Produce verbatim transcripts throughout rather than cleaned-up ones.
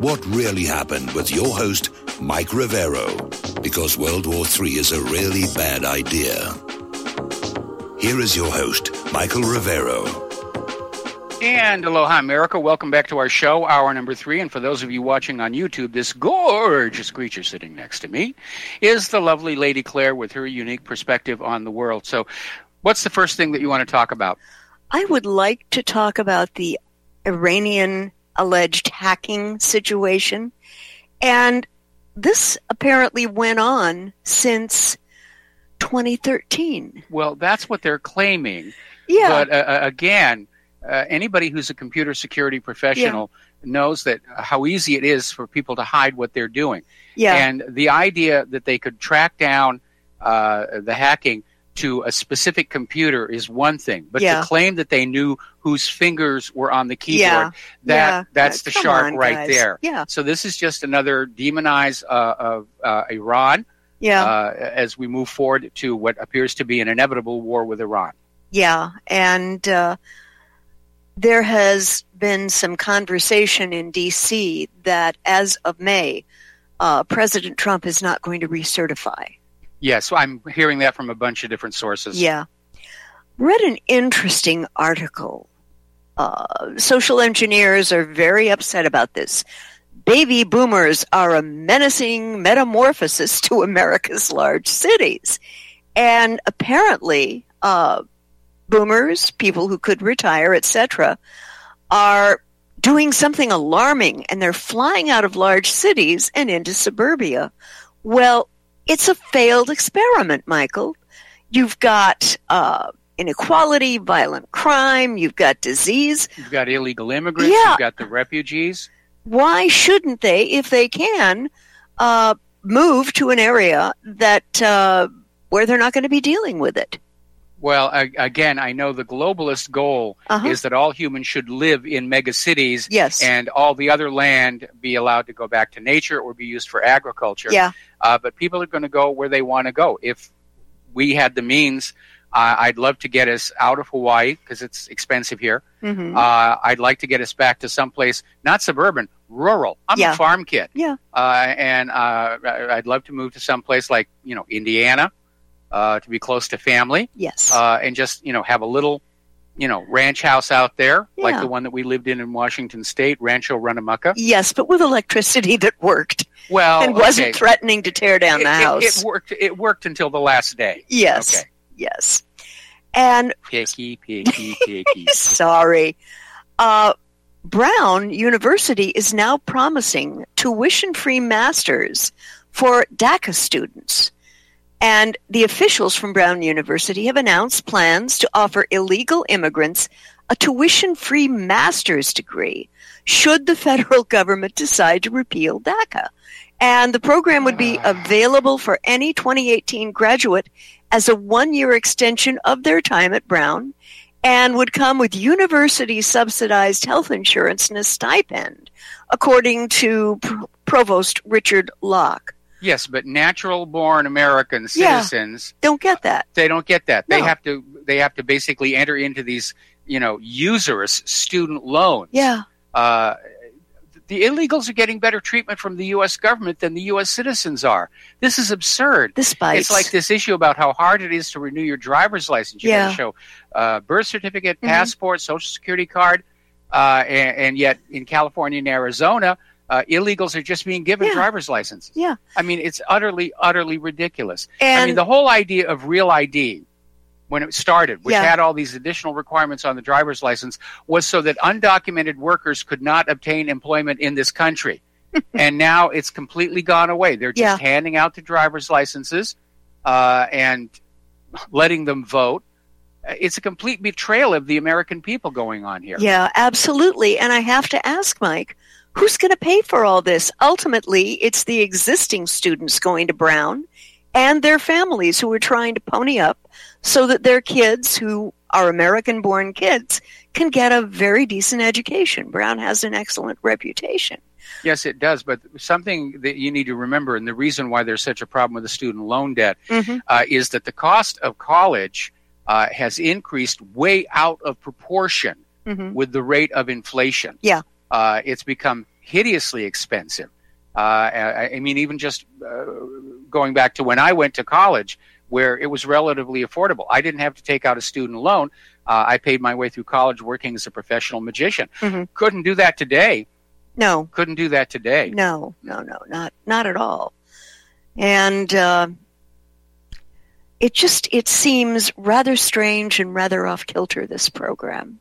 what really happened with your host, Mike Rivero, because World War Three is a really bad idea. Here is your host, Michael Rivero. And aloha, America. Welcome back to our show, hour number three. And for those of you watching on YouTube, this gorgeous creature sitting next to me is the lovely Lady Claire with her unique perspective on the world. So what's the first thing that you want to talk about? I would like to talk about the Iranian alleged hacking situation. And this apparently went on since twenty thirteen. Well, that's what they're claiming. Yeah. But uh, again, uh, anybody who's a computer security professional yeah. knows that uh, how easy it is for people to hide what they're doing. Yeah. And the idea that they could track down uh, the hacking to a specific computer is one thing, but yeah. to claim that they knew whose fingers were on the keyboard, yeah. that yeah. that's the Come shark on, right guys. there. Yeah. So this is just another demonize uh, of uh, Iran yeah. uh, as we move forward to what appears to be an inevitable war with Iran. Yeah, and uh, there has been some conversation in D C that as of May, uh, President Trump is not going to recertify. Yes, I'm hearing that from a bunch of different sources. Yeah. Read an interesting article. Uh, social engineers are very upset about this. Baby boomers are a menacing metamorphosis to America's large cities. And apparently, uh, boomers, people who could retire, et cetera, are doing something alarming, and they're flying out of large cities and into suburbia. Well, it's a failed experiment, Michael. You've got uh, inequality, violent crime, you've got disease. You've got illegal immigrants, yeah. you've got the refugees. Why shouldn't they, if they can, uh, move to an area that uh, where they're not going to be dealing with it? Well, I, again, I know the globalist goal uh-huh. is that all humans should live in megacities, yes. and all the other land be allowed to go back to nature or be used for agriculture. Yeah. Uh, but people are going to go where they want to go. If we had the means, uh, I'd love to get us out of Hawaii because it's expensive here. Mm-hmm. Uh, I'd like to get us back to someplace, not suburban, rural. I'm yeah. a farm kid. Yeah. Uh, and uh, I'd love to move to someplace like, you know, Indiana. Uh, to be close to family, yes, uh, and just you know have a little, you know, ranch house out there yeah. like the one that we lived in in Washington State, Rancho Runamaca. Yes, but with electricity that worked. Well, and wasn't okay. threatening to tear down it, the house. It, it worked. It worked until the last day. Yes, okay. yes, and picky, picky, picky. Sorry, uh, Brown University is now promising tuition-free masters for DACA students. And the officials from Brown University have announced plans to offer illegal immigrants a tuition-free master's degree should the federal government decide to repeal DACA. And the program would be available for any twenty eighteen graduate as a one-year extension of their time at Brown and would come with university-subsidized health insurance and a stipend, according to Pro- Provost Richard Locke. Yes, but natural-born American citizens yeah, don't get that. They don't get that. No. They have to. They have to basically enter into these, you know, usurious student loans. Yeah. Uh, the illegals are getting better treatment from the U S government than the U S citizens are. This is absurd. This bites. It's like this issue about how hard it is to renew your driver's license. You yeah. got to show uh, birth certificate, mm-hmm. passport, social security card, uh, and, and yet in California and Arizona. Uh, illegals are just being given yeah. driver's licenses. Yeah. I mean, it's utterly, utterly ridiculous. And I mean, the whole idea of Real I D, when it started, which yeah. had all these additional requirements on the driver's license, was so that undocumented workers could not obtain employment in this country. And now it's completely gone away. They're just yeah. handing out the driver's licenses uh, and letting them vote. It's a complete betrayal of the American people going on here. Yeah, absolutely. And I have to ask, Mike, who's going to pay for all this? Ultimately, it's the existing students going to Brown and their families who are trying to pony up so that their kids, who are American-born kids, can get a very decent education. Brown has an excellent reputation. Yes, it does. But something that you need to remember, and the reason why there's such a problem with the student loan debt, mm-hmm. uh, is that the cost of college uh, has increased way out of proportion mm-hmm. with the rate of inflation. Yeah. Uh, it's become hideously expensive. Uh, I, I mean, even just uh, going back to when I went to college, where it was relatively affordable. I didn't have to take out a student loan. Uh, I paid my way through college working as a professional magician. Mm-hmm. Couldn't do that today. No. Couldn't do that today. No, no, no, not not at all. And uh, it just, it seems rather strange and rather off-kilter, this program.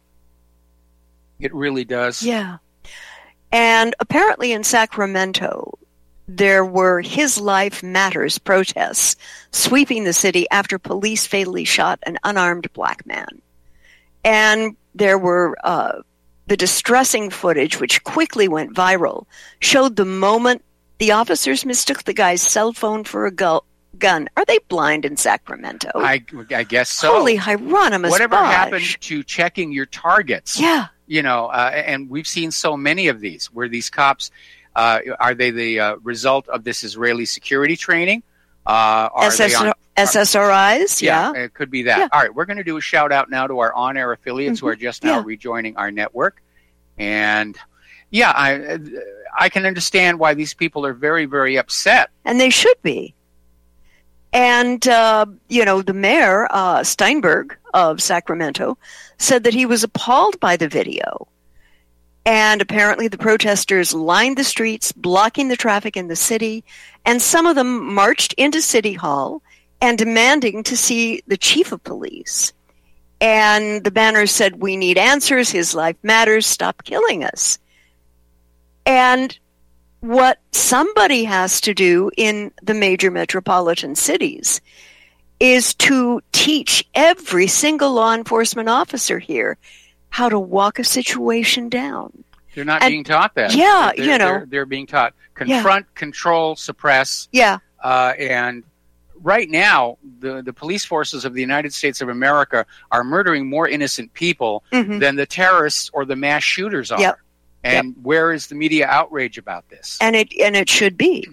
It really does. Yeah. And apparently in Sacramento, there were His Life Matters protests sweeping the city after police fatally shot an unarmed black man. And there were uh, the distressing footage, which quickly went viral, showed the moment the officers mistook the guy's cell phone for a gu- gun. Are they blind in Sacramento? I, I guess so. Holy Hieronymus Whatever Bosch. happened to checking your targets? Yeah. You know, uh, and we've seen so many of these where these cops, uh, are they the uh, result of this Israeli security training? Uh, are S S- they on, S S R Is, yeah. yeah. It could be that. Yeah. All right, we're going to do a shout out now to our on-air affiliates Mm-hmm. who are just now Yeah. rejoining our network. And yeah, I, I can understand why these people are very, very upset. And they should be. And, uh, you know, the mayor, uh, Steinberg of Sacramento, said that he was appalled by the video. And apparently the protesters lined the streets, blocking the traffic in the city, and some of them marched into City Hall and demanding to see the chief of police. And the banners said, "We need answers, his life matters, stop killing us." And what somebody has to do in the major metropolitan cities is to teach every single law enforcement officer here how to walk a situation down. They're not And- being taught that. Yeah, They're- you know. They're, they're being taught confront, control, suppress. Yeah, Uh, and right now, the, the police forces of the United States of America are murdering more innocent people Mhm. than the terrorists or the mass shooters are. Yep. And where is the media outrage about this? and it and it should be.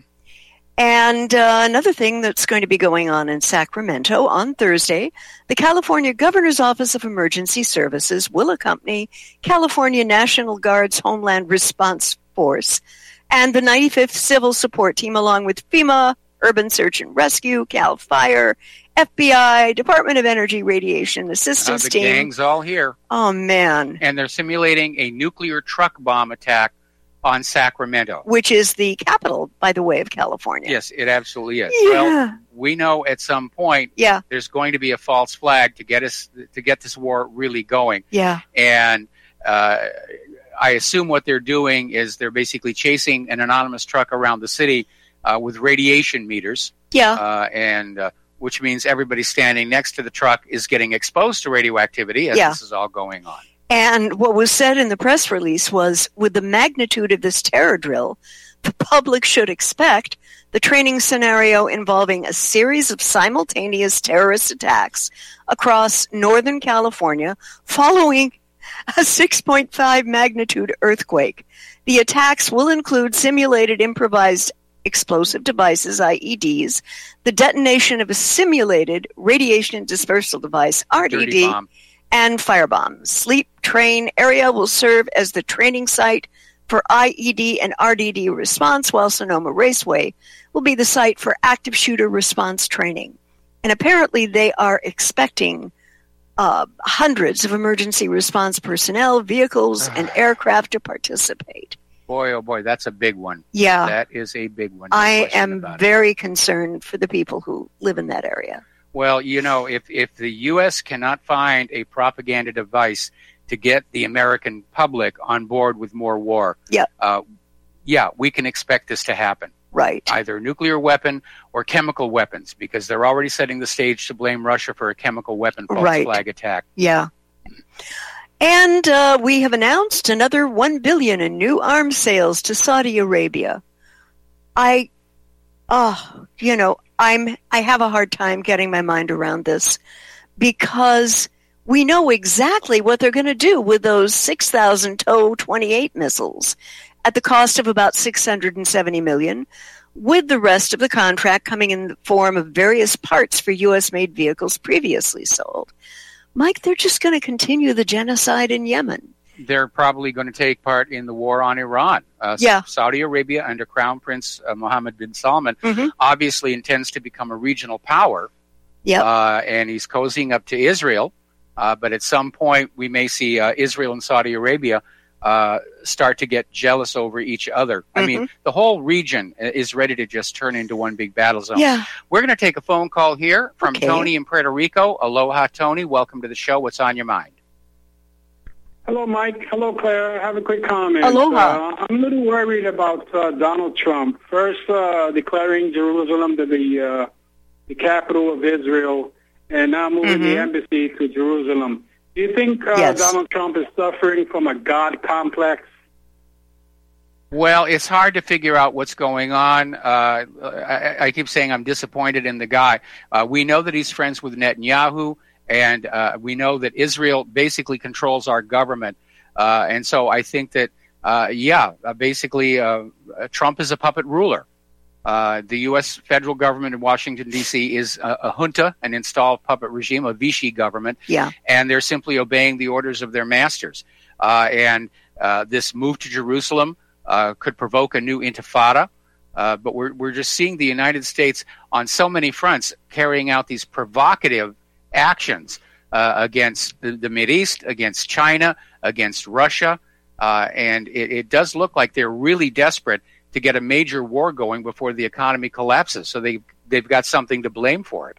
And uh, another thing that's going to be going on in Sacramento on Thursday, the California Governor's Office of Emergency Services will accompany California National Guard's Homeland Response Force and the ninety-fifth Civil Support Team, along with FEMA, Urban Search and Rescue, CAL FIRE, F B I, Department of Energy Radiation Uh, Assistance the Team. gang's all here. Oh, man. And they're simulating a nuclear truck bomb attack on Sacramento. Which is the capital, by the way, of California. Yes, it absolutely is. Yeah. Well, we know at some point Yeah, there's going to be a false flag to get us to get this war really going. yeah. And uh, I assume what they're doing is they're basically chasing an anonymous truck around the city uh, with radiation meters, Yeah. uh, and uh, which means everybody standing next to the truck is getting exposed to radioactivity as Yeah. this is all going on. And what was said in the press release was, with the magnitude of this terror drill, the public should expect the training scenario involving a series of simultaneous terrorist attacks across Northern California following a six point five magnitude earthquake. The attacks will include simulated improvised explosive devices, I E Ds, the detonation of a simulated radiation dispersal device, R D Dirty D, bomb. and firebombs. Sleep Train area will serve as the training site for I E D and R D D response, while Sonoma Raceway will be the site for active shooter response training. And apparently they are expecting uh, hundreds of emergency response personnel, vehicles, and aircraft to participate. Boy, oh boy, that's a big one. Yeah, That is a big one. no I question am about it. very concerned for the people who live in that area. Well, you know, if, if the U S cannot find a propaganda device to get the American public on board with more war, Yeah. uh, yeah, we can expect this to happen. Right. Either a nuclear weapon or chemical weapons, because they're already setting the stage to blame Russia for a chemical weapon false Right. flag attack. Yeah. And uh, we have announced another one billion dollars in new arms sales to Saudi Arabia. I, oh, you know, I'm, I have a hard time getting my mind around this because we know exactly what they're going to do with those six thousand T O twenty-eight missiles at the cost of about six hundred seventy million dollars, with the rest of the contract coming in the form of various parts for U S-made vehicles previously sold. Mike, they're just going to continue the genocide in Yemen. they're probably going to take part in the war on Iran. Uh, yeah. Saudi Arabia, under Crown Prince uh, Mohammed bin Salman, mm-hmm. obviously intends to become a regional power. Yep. Uh, and he's cozying up to Israel. Uh, but at some point, we may see uh, Israel and Saudi Arabia uh, start to get jealous over each other. I mm-hmm. mean, the whole region is ready to just turn into one big battle zone. Yeah. We're going to take a phone call here from okay. Tony in Puerto Rico. Aloha, Tony. Welcome to the show. What's on your mind? Hello, Mike. Hello, Claire. I have a quick comment. Aloha. Uh, I'm a little worried about uh, Donald Trump. First, uh, declaring Jerusalem to be uh, the capital of Israel, and now moving mm-hmm. the embassy to Jerusalem. Do you think uh, yes. Donald Trump is suffering from a God complex? Well, it's hard to figure out what's going on. Uh, I, I keep saying I'm disappointed in the guy. Uh, we know that he's friends with Netanyahu, and uh, we know that Israel basically controls our government. Uh, and so I think that, uh, yeah, uh, basically uh, Trump is a puppet ruler. Uh, the U S federal government in Washington, D C is a, a junta, an installed puppet regime, a Vichy government, yeah. and they're simply obeying the orders of their masters. Uh, and uh, this move to Jerusalem uh, could provoke a new intifada, uh, but we're, we're just seeing the United States on so many fronts carrying out these provocative actions uh, against the, the Mideast, against China, against Russia, uh, and it, it does look like they're really desperate to get a major war going before the economy collapses. So they, they've got something to blame for it.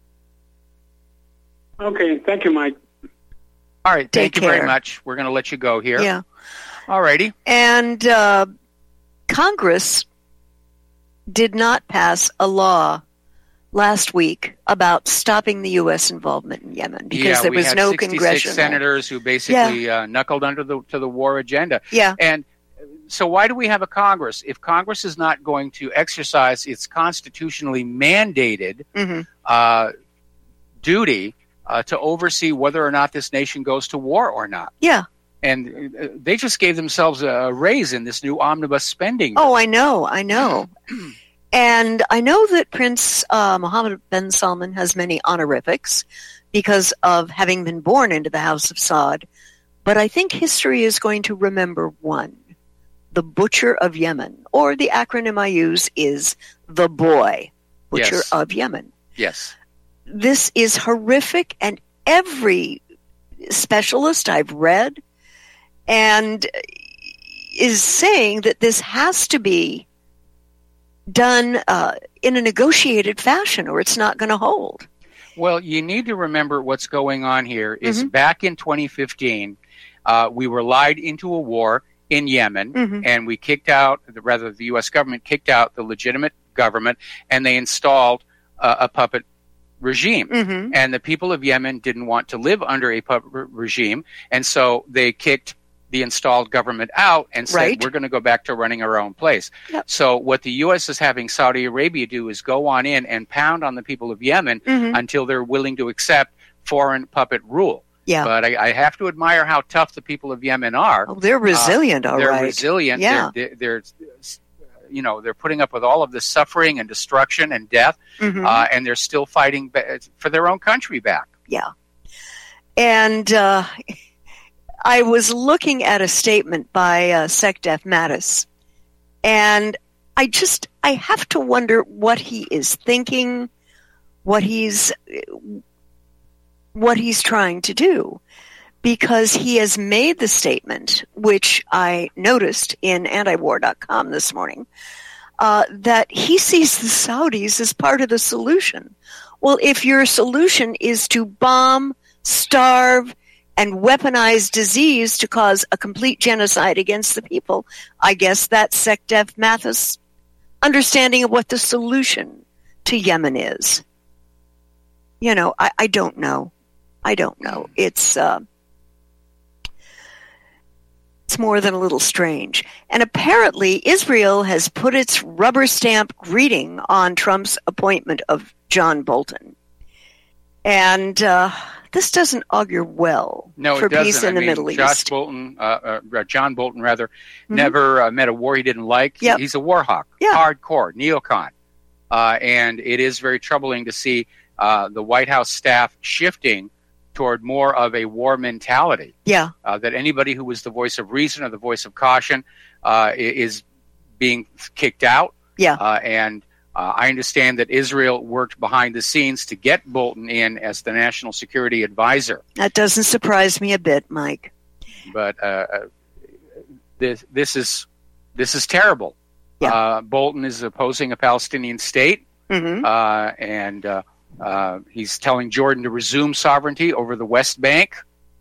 Okay. Thank you, Mike. All right. Take Thank you care. very much. We're going to let you go here. Yeah. All righty. And uh, Congress did not pass a law last week about stopping the U S involvement in Yemen because yeah, there we was had no sixty-six congressional senators who basically yeah. uh, knuckled under the, to the war agenda. Yeah. And so why do we have a Congress? If Congress is not going to exercise its constitutionally mandated mm-hmm. uh, duty uh, to oversee whether or not this nation goes to war or not. Yeah. And uh, they just gave themselves a raise in this new omnibus spending. Oh, I know, I know. And I know that Prince uh, Mohammed bin Salman has many honorifics because of having been born into the House of Saud. But I think history is going to remember one. The Butcher of Yemen, or the acronym I use is the Boy, Butcher Yes. of Yemen. Yes. This is horrific, and every specialist I've read and is saying that this has to be done uh, in a negotiated fashion or it's not going to hold. Well, you need to remember what's going on here is Mm-hmm. back in twenty fifteen, uh, we were lied into a war in Yemen, Mm-hmm. and we kicked out, rather the U S government kicked out the legitimate government, and they installed uh, a puppet regime. Mm-hmm. And the people of Yemen didn't want to live under a puppet re- regime, and so they kicked the installed government out and said, Right. we're going to go back to running our own place. Yep. So what the U S is having Saudi Arabia do is go on in and pound on the people of Yemen Mm-hmm. until they're willing to accept foreign puppet rule. Yeah. But I, I have to admire how tough the people of Yemen are. Oh, they're resilient, all they're right. resilient. Yeah. They're, they're, you know, they're putting up with all of this suffering and destruction and death, Mhm. uh, and they're still fighting ba- for their own country back. Yeah. And uh, I was looking at a statement by uh, Sekdef Mattis, and I just, I have to wonder what he is thinking, what he's, what he's trying to do, because he has made the statement, which I noticed in antiwar dot com this morning, uh, that he sees the Saudis as part of the solution. Well, if your solution is to bomb, starve, and weaponize disease to cause a complete genocide against the people, I guess that's Sekdef Mattis' understanding of what the solution to Yemen is. You know, I, I don't know. I don't know. It's uh, it's more than a little strange. And apparently Israel has put its rubber stamp greeting on Trump's appointment of John Bolton. And uh, this doesn't augur well No, for it doesn't. peace in I the mean, Middle Josh East. Bolton, uh, uh, John Bolton, rather, Mm-hmm. never uh, met a war he didn't like. Yep. He's a war hawk, Yeah. hardcore, neocon. Uh, and it is very troubling to see uh, the White House staff shifting toward more of a war mentality. Yeah. Uh, that anybody who was the voice of reason or the voice of caution uh, is being kicked out. Yeah. Uh, and uh, I understand that Israel worked behind the scenes to get Bolton in as the national security advisor. That doesn't surprise me a bit, Mike. But uh, this this is this is terrible. Yeah. Uh, Bolton is opposing a Palestinian state, Mm-hmm. uh, and uh, uh, he's telling Jordan to resume sovereignty over the West Bank.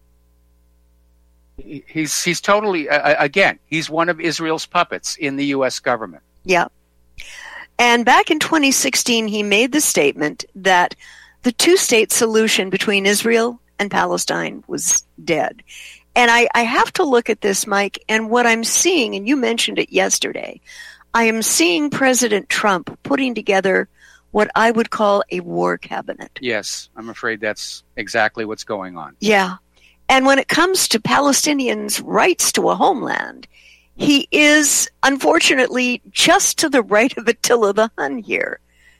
He- He's he's totally uh, again. He's one of Israel's puppets in the U S government. Yeah. And back in twenty sixteen, he made the statement that the two-state solution between Israel and Palestine was dead. And I, I have to look at this, Mike, and what I'm seeing, and you mentioned it yesterday, I am seeing President Trump putting together what I would call a war cabinet. Yes, I'm afraid that's exactly what's going on. Yeah. And when it comes to Palestinians' rights to a homeland, he is, unfortunately, just to the right of Attila the Hun here.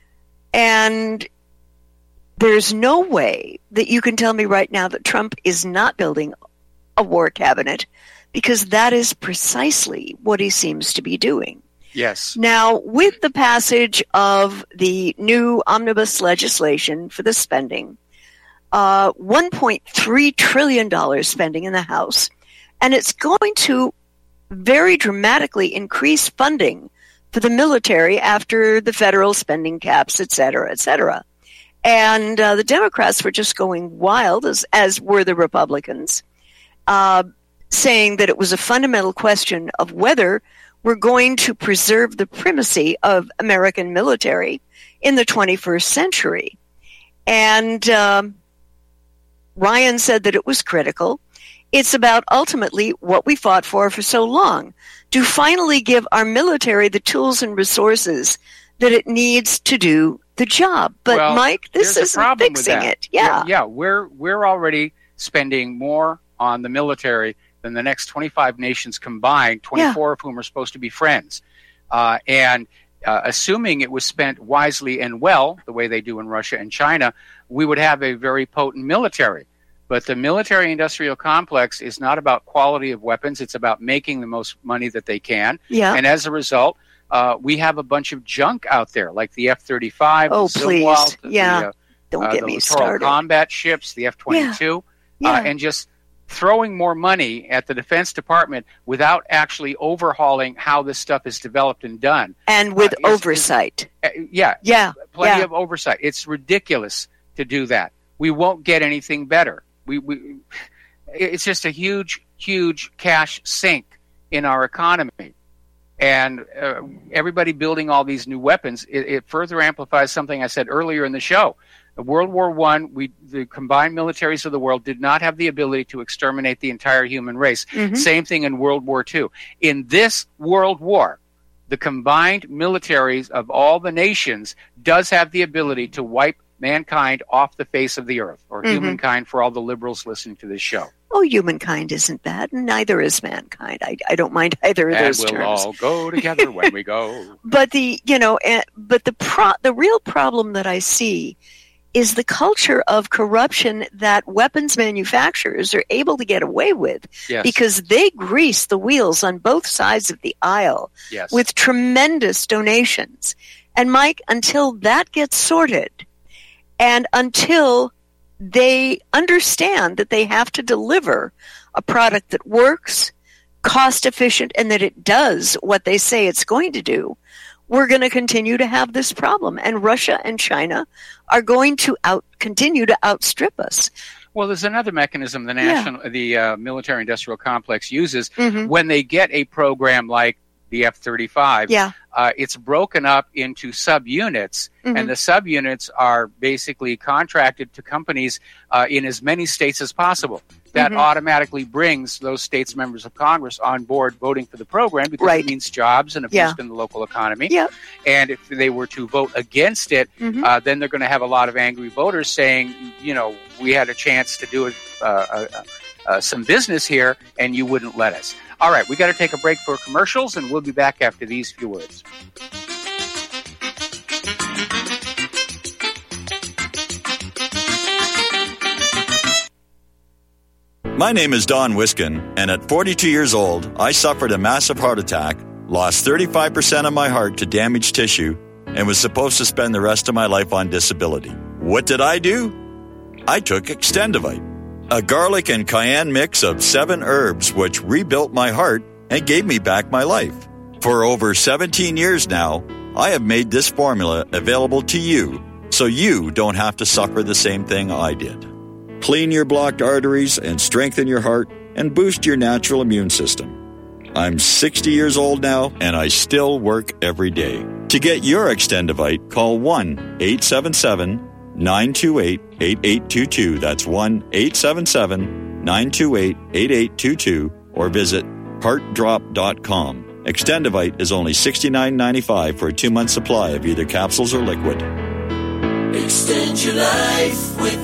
And there's no way that you can tell me right now that Trump is not building a war cabinet, because that is precisely what he seems to be doing. Yes. Now, with the passage of the new omnibus legislation for the spending, uh, one point three trillion dollars spending in the House, and it's going to very dramatically increase funding for the military after the federal spending caps, et cetera, et cetera. And uh, the Democrats were just going wild, as, as were the Republicans, uh, saying that it was a fundamental question of whether we're going to preserve the primacy of American military in the twenty-first century. And um, Ryan said that it was critical. It's about ultimately what we fought for for so long, to finally give our military the tools and resources that it needs to do the job. But Well, Mike, this there's a isn't problem with fixing that. it. Yeah. yeah, we're we're already spending more on the military than the next twenty-five nations combined, twenty-four Yeah. of whom are supposed to be friends. Uh, and uh, assuming it was spent wisely and well, the way they do in Russia and China, we would have a very potent military. But the military-industrial complex is not about quality of weapons. It's about making the most money that they can. Yeah. And as a result, uh, we have a bunch of junk out there, like the F thirty-five, Oh, the please. Zilwalt, the, Yeah. uh, Don't uh, get the me littoral started. combat ships, the F twenty-two, Yeah. uh, and just throwing more money at the Defense Department without actually overhauling how this stuff is developed and done. And with Uh, it's- oversight. Uh, yeah, Yeah. plenty yeah. of oversight. It's ridiculous to do that. We won't get anything better. We, we, it's just a huge, huge cash sink in our economy. And uh, everybody building all these new weapons, it, it further amplifies something I said earlier in the show. In World War One, we the combined militaries of the world did not have the ability to exterminate the entire human race. Mhm. Same thing in World War Two. In this World War, the combined militaries of all the nations does have the ability to wipe mankind off the face of the earth, or Mhm. humankind for all the liberals listening to this show. Oh, humankind isn't bad, and neither is mankind. I, I don't mind either of And those we'll terms. all go together when we go. But the you know, uh, but the pro- the real problem that I see is the culture of corruption that weapons manufacturers are able to get away with, Yes. because they grease the wheels on both sides of the aisle yes. with tremendous donations. And Mike, until that gets sorted, and until they understand that they have to deliver a product that works, cost efficient, and that it does what they say it's going to do, we're going to continue to have this problem. And Russia and China are going to out continue to outstrip us. Well, there's another mechanism the national, the uh, military-industrial complex uses Mhm. when they get a program like the F thirty-five. Yeah. Uh, it's broken up into subunits, Mhm. and the subunits are basically contracted to companies uh, in as many states as possible. That Mhm. automatically brings those states' members of Congress on board voting for the program, because Right. it means jobs and a Yeah. boost in the local economy. Yeah. And if they were to vote against it, Mhm. uh, then they're going to have a lot of angry voters saying, you know, we had a chance to do it, uh, uh, uh, some business here, and you wouldn't let us. All right, we got to take a break for commercials, and we'll be back after these few words. My name is Don Wiskin, and at forty-two years old, I suffered a massive heart attack, lost thirty-five percent of my heart to damaged tissue, and was supposed to spend the rest of my life on disability. What did I do? I took Extendivite, a garlic and cayenne mix of seven herbs which rebuilt my heart and gave me back my life. For over seventeen years now, I have made this formula available to you so you don't have to suffer the same thing I did. Clean your blocked arteries and strengthen your heart and boost your natural immune system. I'm sixty years old now, and I still work every day. To get your Extendivite, call one eight seven seven, nine two eight, eight eight two two. That's one eight seven seven, nine two eight, eight eight two two, or visit heart drop dot com. Extendivite is only sixty-nine ninety-five for a two-month supply of either capsules or liquid. Extend your life with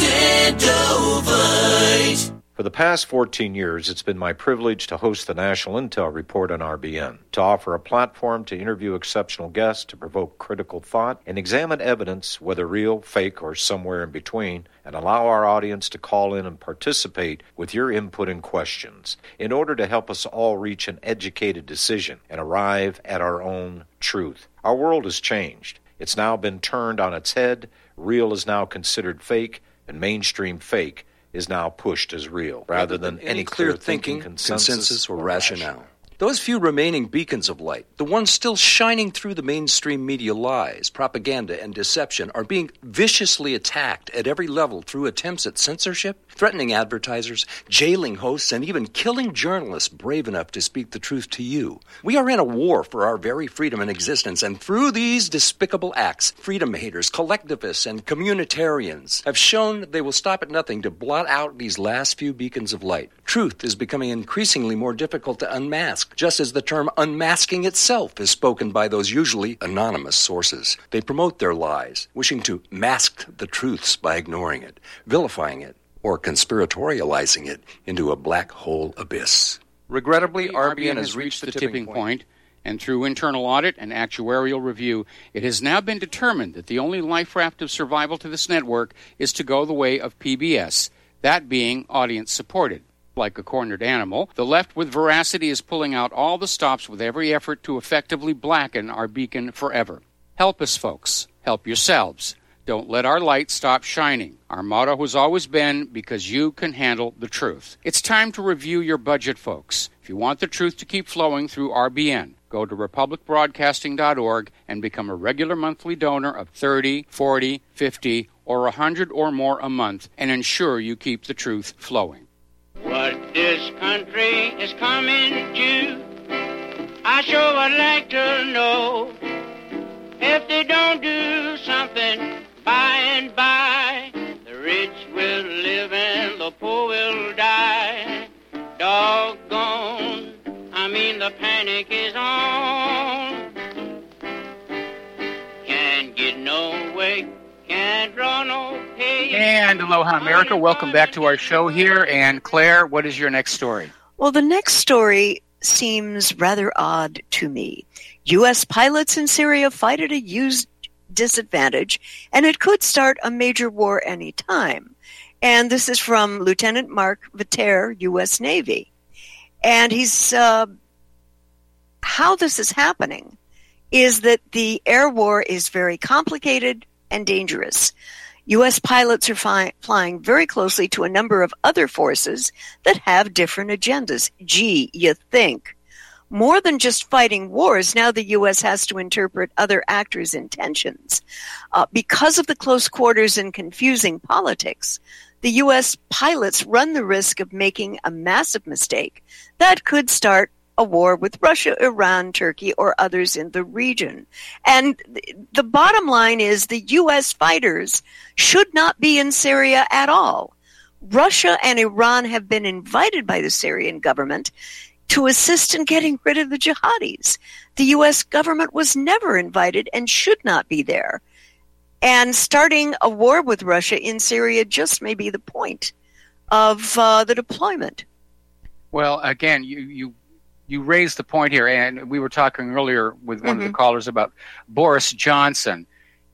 Extendovite. For the past fourteen years, it's been my privilege to host the National Intel Report on R B N, to offer a platform to interview exceptional guests, to provoke critical thought, and examine evidence, whether real, fake, or somewhere in between, and allow our audience to call in and participate with your input and questions in order to help us all reach an educated decision and arrive at our own truth. Our world has changed. It's now been turned on its head. Real is now considered fake, and mainstream fake is now pushed as real, rather than any clear thinking, consensus, consensus or rationale. Those few remaining beacons of light, the ones still shining through the mainstream media lies, propaganda, and deception, are being viciously attacked at every level through attempts at censorship, threatening advertisers, jailing hosts, and even killing journalists brave enough to speak the truth to you. We are in a war for our very freedom and existence, and through these despicable acts, freedom haters, collectivists, and communitarians have shown they will stop at nothing to blot out these last few beacons of light. Truth is becoming increasingly more difficult to unmask, just as the term unmasking itself is spoken by those usually anonymous sources. They promote their lies, wishing to mask the truths by ignoring it, vilifying it, or conspiratorializing it into a black hole abyss. Regrettably, R B N has reached the tipping point, and through internal audit and actuarial review, it has now been determined that the only life raft of survival to this network is to go the way of P B S, that being audience-supported. Like a cornered animal, the left with veracity is pulling out all the stops with every effort to effectively blacken our beacon forever. Help us, folks. Help yourselves. Don't let our light stop shining. Our motto has always been, because you can handle the truth. It's time to review your budget, folks. If you want the truth to keep flowing through R B N, go to republic broadcasting dot org and become a regular monthly donor of thirty, forty, fifty, or one hundred or more a month, and ensure you keep the truth flowing. What this country is coming to, I sure would like to know. If they don't do something by and by, the rich will live and the poor will die. Doggone, I mean the panic is on. Can't get no way, can't draw no pay. And aloha, America. Welcome back to our show here. And Claire, what is your next story? Well, the next story seems rather odd to me. U S pilots in Syria fight at a huge disadvantage, and it could start a major war any time. And this is from Lieutenant Mark Viter, U S Navy. And he's uh, how this is happening is that the air war is very complicated and dangerous. U S pilots are fi- flying very closely to a number of other forces that have different agendas. Gee, you think. More than just fighting wars, now the U S has to interpret other actors' intentions. Uh, because of the close quarters and confusing politics, the U S pilots run the risk of making a massive mistake that could start a war with Russia, Iran, Turkey, or others in the region. And th- the bottom line is the U S fighters should not be in Syria at all. Russia and Iran have been invited by the Syrian government to assist in getting rid of the jihadis. The U S government was never invited and should not be there. And starting a war with Russia in Syria just may be the point of uh, the deployment. Well, again, you, you you raised the point here, and we were talking earlier with one mm-hmm. of the callers about Boris Johnson.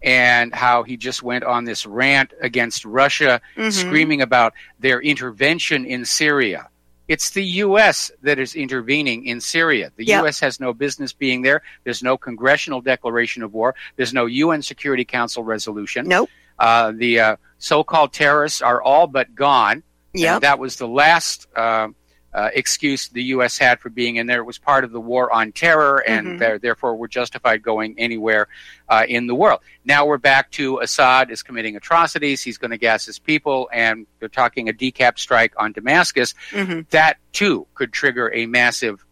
and how he just went on this rant against Russia, Mhm. screaming about their intervention in Syria. It's the U S that is intervening in Syria. The Yep. U S has no business being there. There's no congressional declaration of war. There's no U N Security Council resolution. Nope. Uh, the uh, so-called terrorists are all but gone. Yep. And that was the last uh, uh, excuse the U S had for being in there. It was part of the war on terror, and Mhm. they're- therefore we're justified going anywhere uh, in the world. Now we're back to Assad is committing atrocities. He's going to gas his people, and they're talking a decap strike on Damascus. Mhm. That, too, could trigger a massive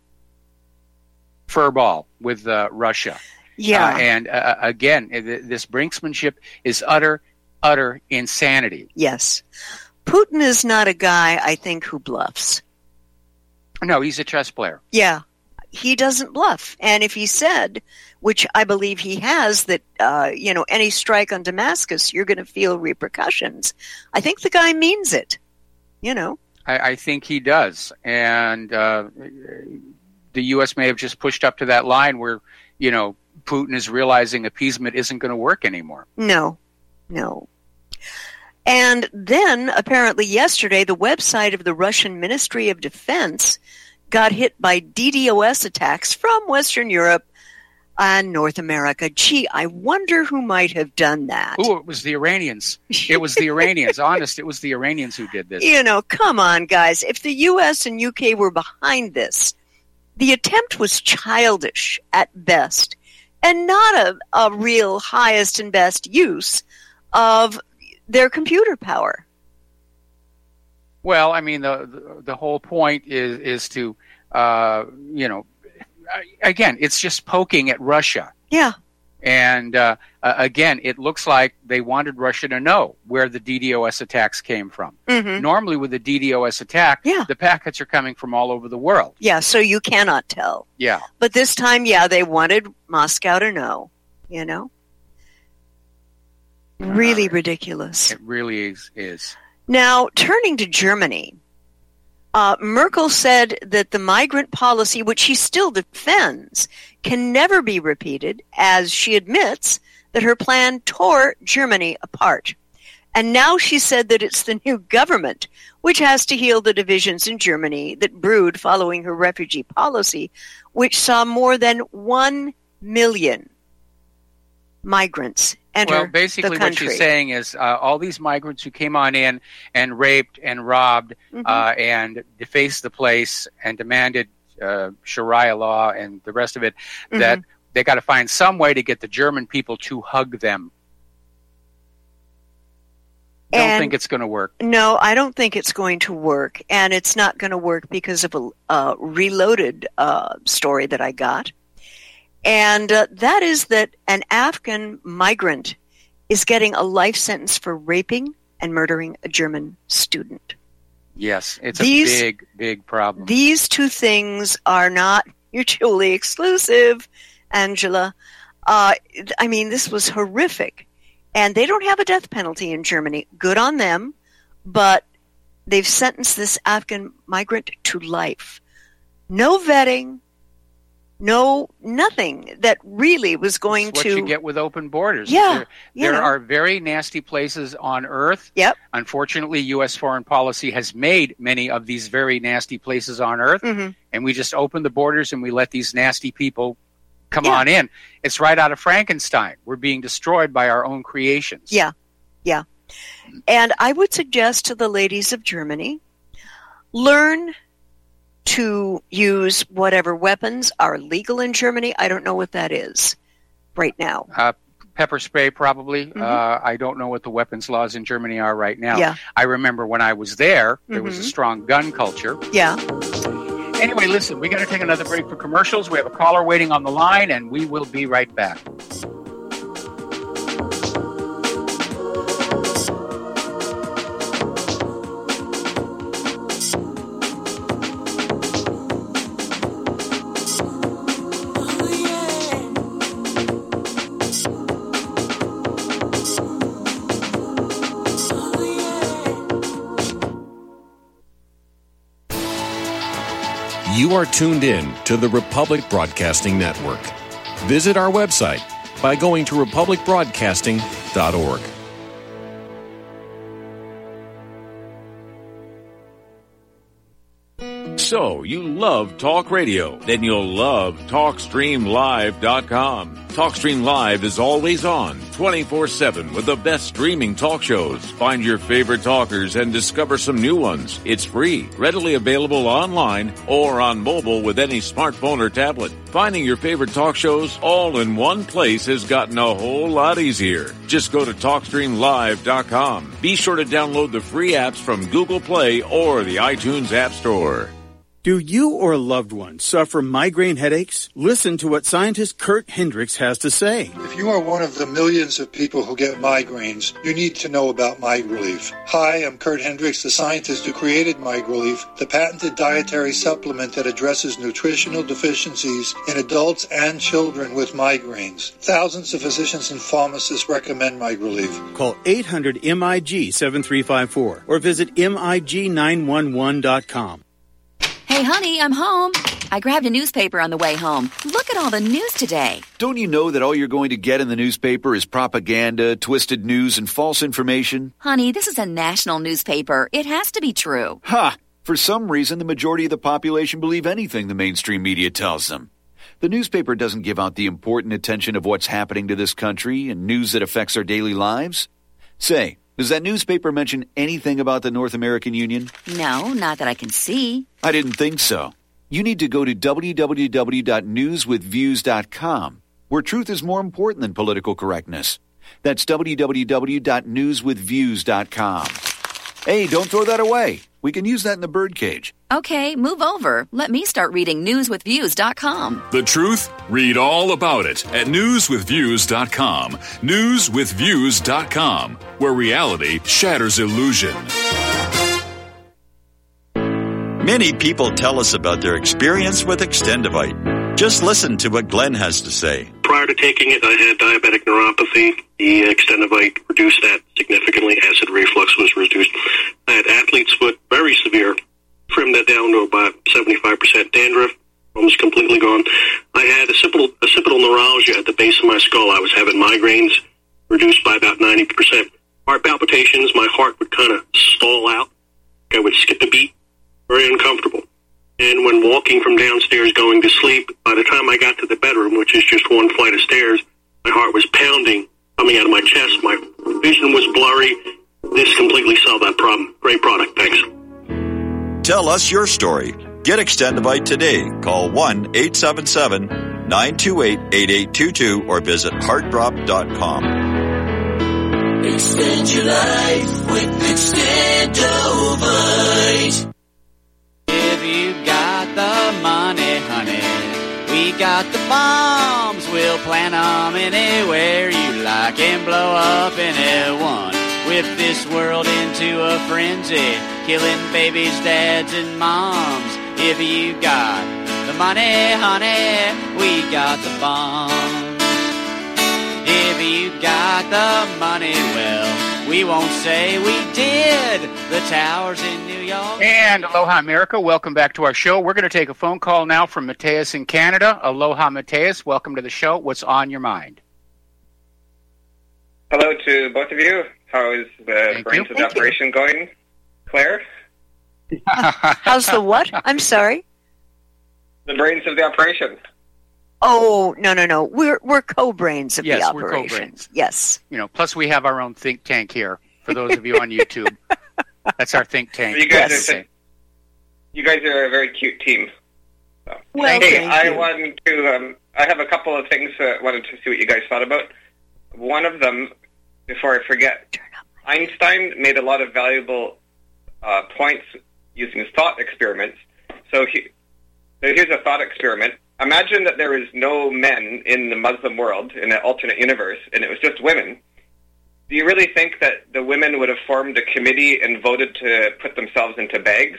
furball with uh, Russia. Yeah. Uh, and uh, again, th- this brinksmanship is utter, utter insanity. Yes. Putin is not a guy, I think, who bluffs. No, he's a chess player. Yeah. He doesn't bluff. And if he said, which I believe he has, that, uh, you know, any strike on Damascus, you're going to feel repercussions, I think the guy means it, you know. I, I think he does. And uh, the U S may have just pushed up to that line where, you know, Putin is realizing appeasement isn't going to work anymore. No, no. And then, apparently yesterday, the website of the Russian Ministry of Defense got hit by D DoS attacks from Western Europe and North America. Gee, I wonder who might have done that. Oh, it was the Iranians. It was the Iranians. Honest, it was the Iranians who did this. You know, come on, guys. If the U S and U K were behind this, the attempt was childish at best and not a, a real highest and best use of their computer power. Well, I mean, the the, the whole point is is to, uh, you know, again, it's just poking at Russia. Yeah. And uh, uh, again, it looks like they wanted Russia to know where the D DoS attacks came from. Mhm. Normally, with a D DoS attack, Yeah. the packets are coming from all over the world. Yeah, so you cannot tell. Yeah. But this time, yeah, they wanted Moscow to know, you know? Really ridiculous. It really is. is. Now, turning to Germany, uh, Merkel said that the migrant policy, which she still defends, can never be repeated, as she admits that her plan tore Germany apart. And now she said that it's the new government which has to heal the divisions in Germany that brewed following her refugee policy, which saw more than one million migrants enter Well, basically, the what country. she's saying is uh, all these migrants who came on in and raped and robbed Mhm. uh, and defaced the place and demanded uh, Sharia law and the rest of it, that Mhm. they got to find some way to get the German people to hug them. Don't And- think it's going to work. No, I don't think it's going to work, and it's not going to work because of a uh, reloaded uh, story that I got. And uh, that is that an Afghan migrant is getting a life sentence for raping and murdering a German student. Yes, it's These- a big, big problem. These two things are not mutually exclusive, Angela. Uh, I mean, this was horrific. And they don't have a death penalty in Germany. Good on them. But they've sentenced this Afghan migrant to life. No vetting. No, nothing that really was going It's what to... you get with open borders. Yeah, There, you there know. are very nasty places on Earth. Yep. Unfortunately, U S foreign policy has made many of these very nasty places on Earth, Mhm. and we just open the borders and we let these nasty people come Yeah. on in. It's right out of Frankenstein. We're being destroyed by our own creations. Yeah, yeah. And I would suggest to the ladies of Germany, learn to use whatever weapons are legal in Germany. I don't know what that is right now. Uh, pepper spray, probably. Mhm. Uh, I don't know what the weapons laws in Germany are right now. Yeah. I remember when I was there, there was a Mhm. strong gun culture. Yeah. Anyway, listen, we got to take another break for commercials. We have a caller waiting on the line, and we will be right back. You are tuned in to the Republic Broadcasting Network. Visit our website, by going to republic broadcasting dot org. So, you love talk radio? Then you'll love talk stream live dot com. TalkStream Live is always on, twenty-four seven, with the best streaming talk shows. Find your favorite talkers and discover some new ones. It's free, readily available online or on mobile with any smartphone or tablet. Finding your favorite talk shows all in one place has gotten a whole lot easier. Just go to talk stream live dot com. Be sure to download the free apps from Google Play or the iTunes App Store. Do you or a loved one suffer migraine headaches? Listen to what scientist Kurt Hendricks has to say. If you are one of the millions of people who get migraines, you need to know about MiGrelief. Hi, I'm Kurt Hendricks, the scientist who created MiGrelief, the patented dietary supplement that addresses nutritional deficiencies in adults and children with migraines. Thousands of physicians and pharmacists recommend MiGrelief. Call eight hundred M I G seven three five four or visit M I G nine one one dot com. Hey, honey, I'm home. I grabbed a newspaper on the way home. Look at all the news today. Don't you know that all you're going to get in the newspaper is propaganda, twisted news, and false information? Honey, this is a national newspaper. It has to be true. Ha! For some reason, the majority of the population believe anything the mainstream media tells them. The newspaper doesn't give out the important attention of what's happening to this country and news that affects our daily lives. Say, does that newspaper mention anything about the North American Union? No, not that I can see. I didn't think so. You need to go to w w w dot news with views dot com, where truth is more important than political correctness. That's w w w dot news with views dot com. Hey, don't throw that away. We can use that in the birdcage. Okay, move over. Let me start reading news with views dot com. The truth? Read all about it at news with views dot com. news with views dot com, where reality shatters illusion. Many people tell us about their experience with Extendivite. Just listen to what Glenn has to say. Prior to taking it, I had diabetic neuropathy. The Extendivite reduced that significantly. Acid reflux was reduced. I had athlete's foot, very severe. Trimmed that down to about seventy-five percent dandruff, almost completely gone. I had occipital, occipital neuralgia at the base of my skull. I was having migraines, reduced by about ninety percent. Heart palpitations, my heart would kind of stall out. I would skip a beat. Very uncomfortable. And when walking from downstairs going to sleep, by the time I got to the bedroom, which is just one flight of stairs, my heart was pounding, coming out of my chest. My vision was blurry. This completely solved that problem. Great product. Thanks. Tell us your story. Get Extendivite today. Call one eight seven seven, nine two eight, eight eight two two or visit heart drop dot com. Extend your life with Extendovite. If you got the money, honey, we got the bombs. We'll plant them anywhere you like and blow up anyone. Whip this world into a frenzy, killing babies, dads, and moms. If you got the money, honey, we got the bombs. If you got the money, well, we won't say we did. The towers in New York. And aloha, America. Welcome back to our show. We're going to take a phone call now from Mateus in Canada. Aloha, Mateus. Welcome to the show. What's on your mind? Hello to both of you. How is the Thank brains you. of the Thank operation you. going, Claire? How's the what? I'm sorry. The brains of the operation. Oh, no, no, no. We're we're co-brains of yes, the we're operation. co-brains. Yes. You know, plus we have our own think tank here. For those of you on YouTube, that's our think tank. You guys, yes. are, you guys are a very cute team. So. Well, hey, thank I you. wanted to. Um, I have a couple of things I uh, wanted to see what you guys thought about. One of them, before I forget, Einstein made a lot of valuable uh, points using his thought experiments. So, he, so here's a thought experiment. Imagine that there is no men in the Muslim world, in an alternate universe, and it was just women. Do you really think that the women would have formed a committee and voted to put themselves into bags?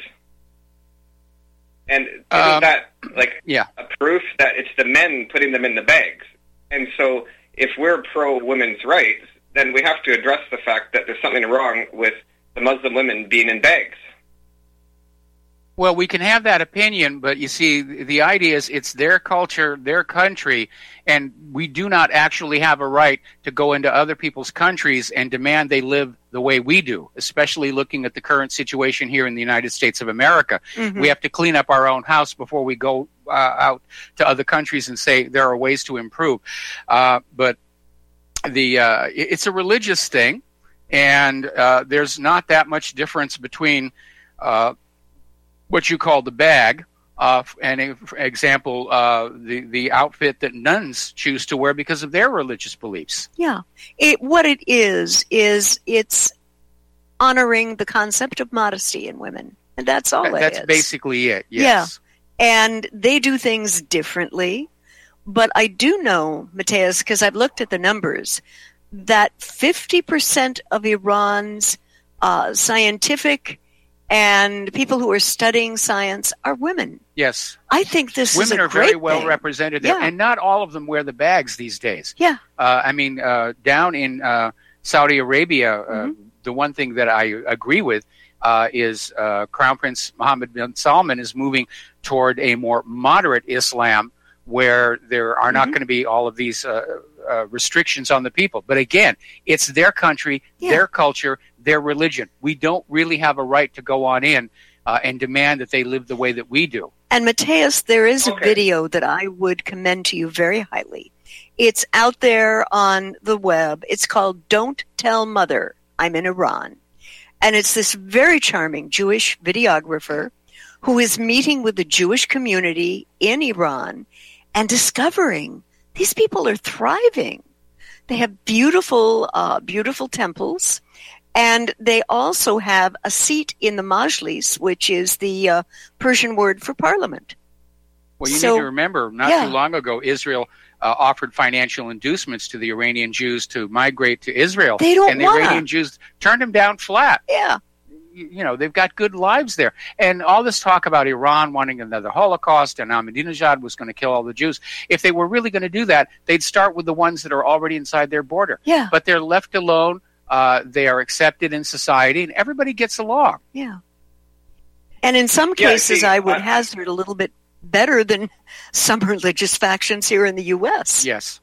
And isn't Um, that like yeah. a proof that it's the men putting them in the bags? And so if we're pro-women's rights, then we have to address the fact that there's something wrong with the Muslim women being in bags. Well, we can have that opinion, but you see, the idea is it's their culture, their country, and we do not actually have a right to go into other people's countries and demand they live the way we do, especially looking at the current situation here in the United States of America. Mhm. We have to clean up our own house before we go uh, out to other countries and say there are ways to improve. Uh, but the uh, it's a religious thing, and uh, there's not that much difference between uh, what you call the bag, uh, and for example, uh, the the outfit that nuns choose to wear because of their religious beliefs. Yeah. It, what it is, is it's honoring the concept of modesty in women. And that's all That- it That's is. basically it. Yes. Yeah. And they do things differently. But I do know, Mateus, because I've looked at the numbers, that fifty percent of Iran's uh, scientific and people who are studying science are women. Yes. I think this Women is a are great very well thing. represented there, Yeah. and not all of them wear the bags these days. Yeah. Uh, I mean, uh, down in uh, Saudi Arabia, uh, Mm-hmm. the one thing that I agree with uh, is uh, Crown Prince Mohammed bin Salman is moving toward a more moderate Islam, where there are not Mhm. going to be all of these uh, uh, restrictions on the people. But again, it's their country, Yeah. their culture, their religion. We don't really have a right to go on in uh, and demand that they live the way that we do. And Mateus, there is a Okay. video that I would commend to you very highly. It's out there on the web. It's called Don't Tell Mother I'm in Iran. And it's this very charming Jewish videographer who is meeting with the Jewish community in Iran and discovering these people are thriving. They have beautiful, uh, beautiful temples. And they also have a seat in the Majlis, which is the uh, Persian word for parliament. Well, you So- need to remember, not yeah. too long ago, Israel uh, offered financial inducements to the Iranian Jews to migrate to Israel. They don't and the wanna. Iranian Jews turned them down flat. Yeah. You, you know, they've got good lives there. And all this talk about Iran wanting another Holocaust and Ahmadinejad was going to kill all the Jews. If they were really going to do that, they'd start with the ones that are already inside their border. Yeah. But they're left alone. Uh, they are accepted in society, and everybody gets along. Yeah. And in some Yeah, cases, see, I would I- hazard a little bit better than some religious factions here in the U S. Yes.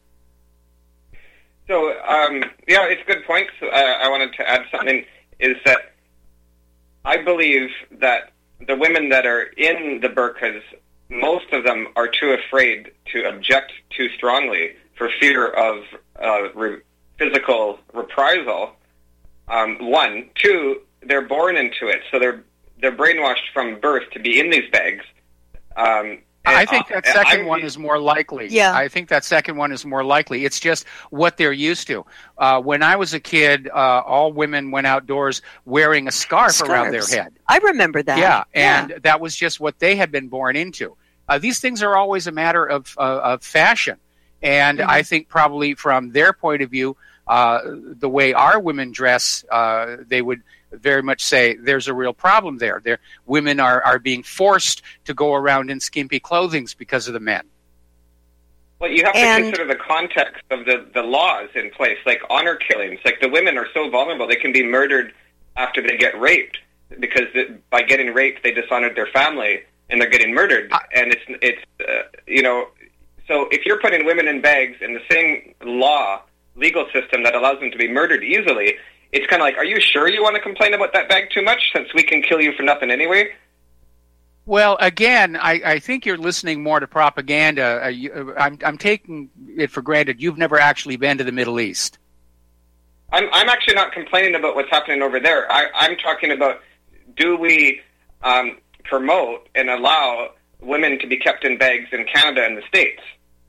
So, um, yeah, it's a good point. So, uh, I wanted to add something, is that I believe that the women that are in the burqas, most of them are too afraid to object too strongly for fear of uh, re- physical reprisal. Um, one. Two, they're born into it, so they're they're brainwashed from birth to be in these bags. Um, I and, think that uh, second I'm- one is more likely. Yeah. I think that second one is more likely. It's just what they're used to. Uh, when I was a kid, uh, all women went outdoors wearing a scarf around their Scarves. head. I remember that. Yeah, and that was just what they had been born into. Uh, these things are always a matter of, uh, of fashion. And Mhm. I think probably from their point of view, uh, the way our women dress, uh, they would very much say there's a real problem there. There, women are, are being forced to go around in skimpy clothing because of the men. Well, you have And- to consider the context of the, the laws in place, like honor killings. Like the women are so vulnerable; they can be murdered after they get raped because it, by getting raped, they dishonored their family and they're getting murdered. And it's it's uh, you know, so if you're putting women in bags in the same law legal system that allows them to be murdered easily, it's kind of like, are you sure you want to complain about that bag too much since we can kill you for nothing anyway? Well, again, I, I think you're listening more to propaganda. Uh, you, I'm, I'm taking it for granted you've never actually been to the Middle East. I'm, I'm actually not complaining about what's happening over there. I, I'm talking about, do we um, promote and allow women to be kept in bags in Canada and the States?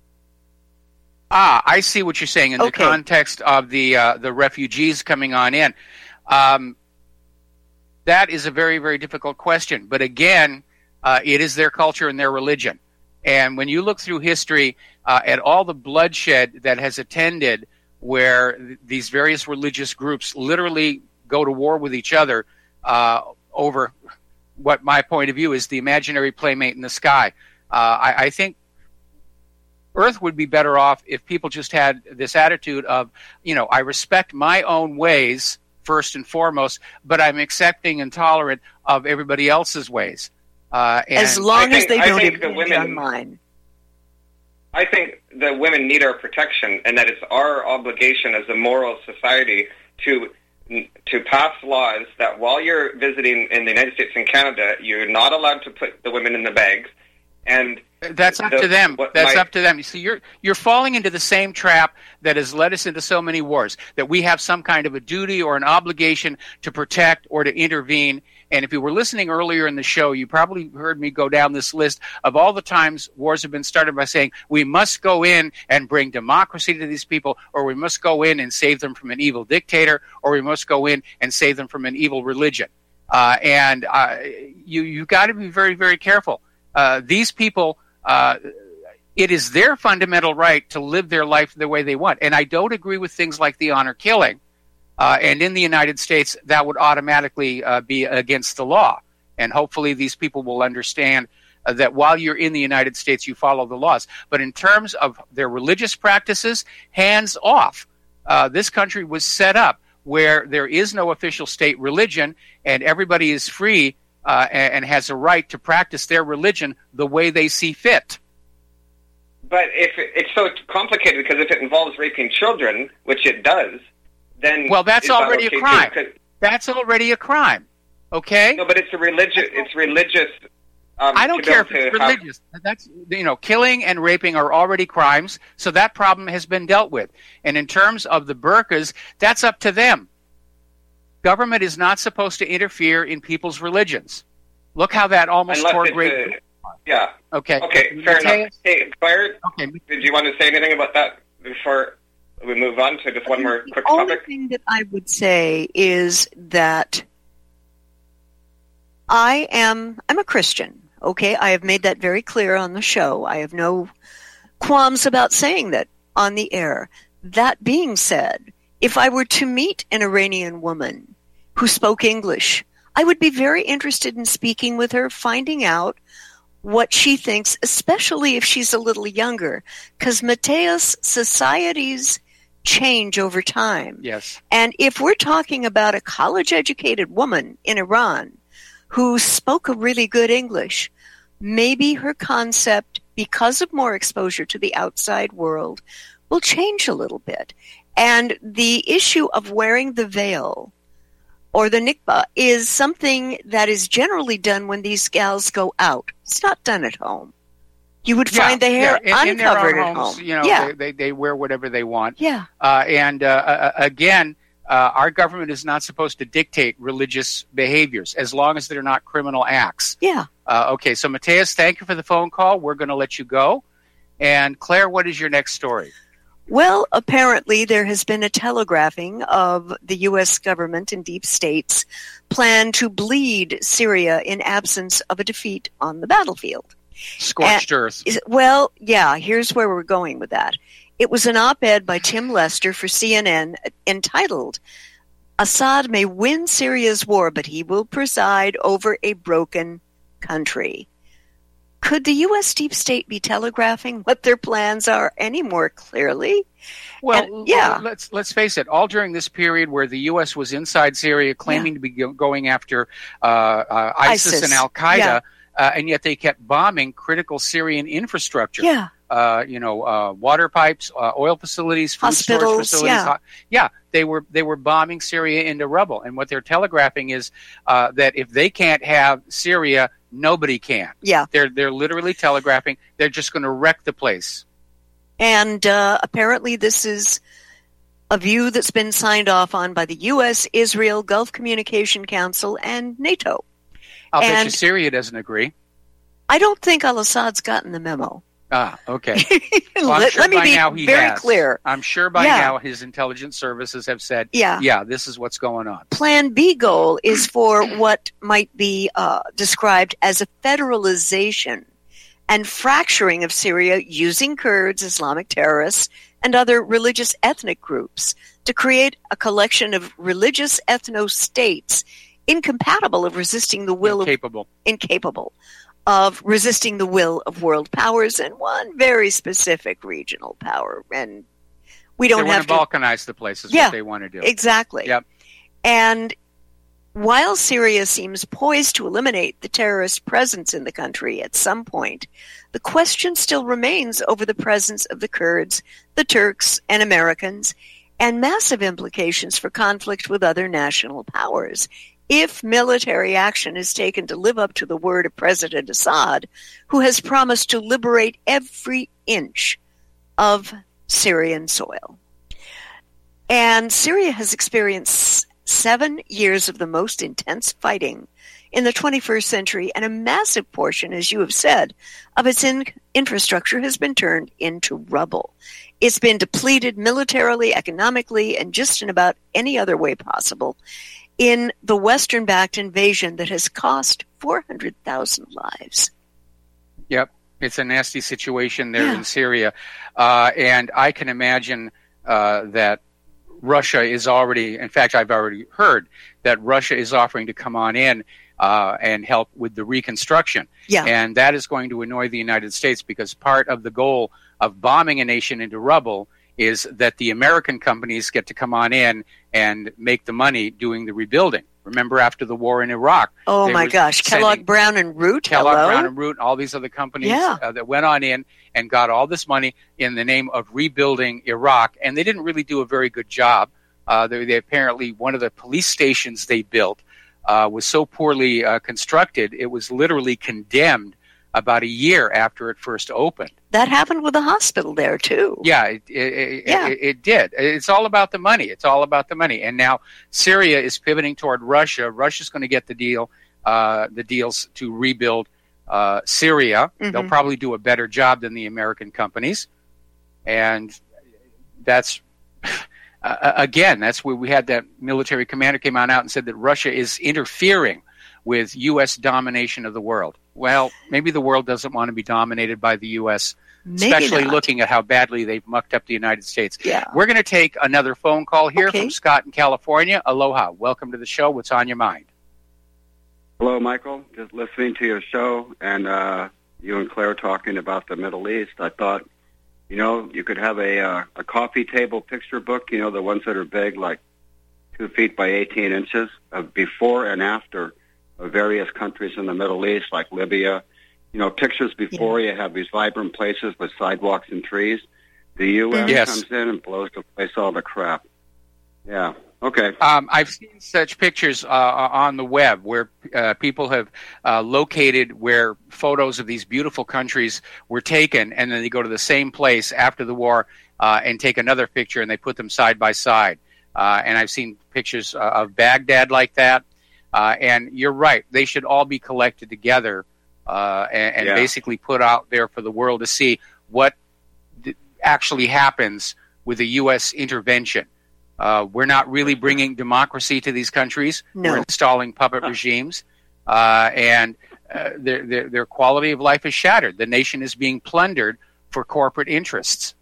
Ah, I see what you're saying in Okay. the context of the uh, the refugees coming on in. Um, that is a very, very difficult question. But again, uh, it is their culture and their religion. And when you look through history uh, at all the bloodshed that has attended where th- these various religious groups literally go to war with each other uh, over what my point of view is the imaginary playmate in the sky, uh, I, I think Earth would be better off if people just had this attitude of, you know, I respect my own ways first and foremost, but I'm accepting and tolerant of everybody else's ways. Uh, and as long I as think- they I don't think the impinge women- on mine. I think the women need our protection, and that it's our obligation as a moral society to to pass laws that while you're visiting in the United States and Canada, you're not allowed to put the women in the bags. And that's up the- to them. what That's my- up to them. You see, you're you're falling into the same trap that has led us into so many wars. That we have some kind of a duty or an obligation to protect or to intervene. And if you were listening earlier in the show, you probably heard me go down this list of all the times wars have been started by saying we must go in and bring democracy to these people, or we must go in and save them from an evil dictator, or we must go in and save them from an evil religion. Uh, and uh, you you got to be very, very careful. Uh, these people, uh, it is their fundamental right to live their life the way they want. And I don't agree with things like the honor killing. Uh, and in the United States, that would automatically uh, be against the law. And hopefully these people will understand uh, that while you're in the United States, you follow the laws. But in terms of their religious practices, hands off. Uh, this country was set up where there is no official state religion, and everybody is free uh, and, and has a right to practice their religion the way they see fit. But if it, it's so complicated, because if it involves raping children, which it does, then Well, that's is that already okay a too? crime. 'Cause- That's already a crime. Okay? No, but it's a religious. It's religious. Um, I don't to be care able if it's to have- religious. That's, you know, killing and raping are already crimes, so that problem has been dealt with. And in terms of the burqas, that's up to them. Government is not supposed to interfere in people's religions. Look how that almost Unless tore it's great. a- yeah. Okay. Okay. Fair Mateus? enough. Hey, Claire. Okay. Did you want to say anything about that before we move on to just one more quick The only topic? thing that I would say is that I am I'm a Christian. Okay, I have made that very clear on the show. I have no qualms about saying that on the air. That being said, if I were to meet an Iranian woman who spoke English, I would be very interested in speaking with her, finding out what she thinks, especially if she's a little younger, because Mateus, societies change over time. Yes. And if we're talking about a college-educated woman in Iran who spoke a really good English, maybe her concept, because of more exposure to the outside world, will change a little bit. And the issue of wearing the veil or the nikbah is something that is generally done when these gals go out. It's not done at home. You would Yeah, find the hair yeah. In, in their uncovered own at homes, home. You know, yeah. they, they, they wear whatever they want. Yeah. Uh, and uh, uh, again, uh, our government is not supposed to dictate religious behaviors as long as they're not criminal acts. Yeah. Uh, okay, so Mateus, thank you for the phone call. We're going to let you go. And Claire, what is your next story? Well, apparently there has been a telegraphing of the U S government and deep states' plan to bleed Syria in absence of a defeat on the battlefield. Scorched And- earth. is- Well, yeah, here's where we're going with that. It was an op-ed by Tim Lester for C N N entitled, "Assad may win Syria's war, but he will preside over a broken country." Could the U S deep state be telegraphing what their plans are any more clearly? Well, And- yeah. let's let's face it. All during this period where the U S was inside Syria, claiming to be go- going after uh, uh, ISIS, ISIS, and Al Qaeda, yeah. uh, and yet they kept bombing critical Syrian infrastructure. Yeah. Uh, you know, uh, water pipes, uh, oil facilities, food storage Hospitals, facilities. yeah. ho- yeah, they were they were bombing Syria into rubble. And what they're telegraphing is uh, that if they can't have Syria, nobody can. Yeah. They're they're literally telegraphing they're just going to wreck the place. And uh, apparently this is a view that's been signed off on by the U S, Israel, Gulf Communication Council, and NATO. I'll bet you And- Syria doesn't agree. I don't think al-Assad's gotten the memo. Ah, okay. Well, I'm let, sure let me by be now he very has. clear. I'm sure by Yeah. now his intelligence services have said, Yeah. yeah, this is what's going on. Plan B goal is for what might be uh, described as a federalization and fracturing of Syria using Kurds, Islamic terrorists, and other religious ethnic groups to create a collection of religious ethno-states incompatible of resisting the will Incapable. of incapable of resisting the will of world powers and one very specific regional power. And we don't they have want to to balkanize the place is Yeah, what they want to do. exactly. Yep. And while Syria seems poised to eliminate the terrorist presence in the country at some point, the question still remains over the presence of the Kurds, the Turks, and Americans, and massive implications for conflict with other national powers. If military action is taken to live up to the word of President Assad, who has promised to liberate every inch of Syrian soil. And Syria has experienced seven years of the most intense fighting in the twenty-first century, and a massive portion, as you have said, of its in- infrastructure has been turned into rubble. It's been depleted militarily, economically, and just in about any other way possible in the Western-backed invasion that has cost four hundred thousand lives. Yep, it's a nasty situation there Yeah. in Syria. Uh, and I can imagine uh, that Russia is already, in fact, I've already heard that Russia is offering to come on in uh, and help with the reconstruction. Yeah. And that is going to annoy the United States, because part of the goal of bombing a nation into rubble is that the American companies get to come on in and make the money doing the rebuilding. Remember, after the war in Iraq. Oh they my were gosh, sending Kellogg Brown and Root, Kellogg hello? Brown and Root, all these other companies Yeah. uh, that went on in and got all this money in the name of rebuilding Iraq, and they didn't really do a very good job. Uh, they, they apparently, one of the police stations they built uh, was so poorly uh, constructed, it was literally condemned about a year after it first opened. That happened with the hospital there, too. Yeah, it, it, it, Yeah. it, it did. It's all about the money. It's all about the money. And now Syria is pivoting toward Russia. Russia's going to get the deal, uh, the deals to rebuild uh, Syria. Mhm. They'll probably do a better job than the American companies. And that's, uh, again, that's where we had that military commander came on out and said that Russia is interfering with U S domination of the world. Well, maybe the world doesn't want to be dominated by the U S, Maybe especially not. looking at how badly they've mucked up the United States. Yeah. We're going to take another phone call here Okay. from Scott in California. Aloha. Welcome to the show. What's on your mind? Hello, Michael. Just listening to your show and uh, you and Claire talking about the Middle East. I thought, you know, you could have a uh, a coffee table picture book, you know, the ones that are big, like two feet by eighteen inches, of before and after of various countries in the Middle East, like Libya. You know, pictures before you have these vibrant places with sidewalks and trees. The U S Yes. comes in and blows the place all to crap. Yeah. Okay. Um, I've seen such pictures uh, on the web where uh, people have uh, located where photos of these beautiful countries were taken, and then they go to the same place after the war uh, and take another picture, and they put them side by side. Uh, and I've seen pictures uh, of Baghdad like that. Uh, and you're right; they should all be collected together uh, and, and Yeah. basically put out there for the world to see what th- actually happens with the U S intervention. Uh, we're not really bringing democracy to these countries. No. We're installing puppet regimes, uh, and uh, their, their their quality of life is shattered. The nation is being plundered for corporate interests.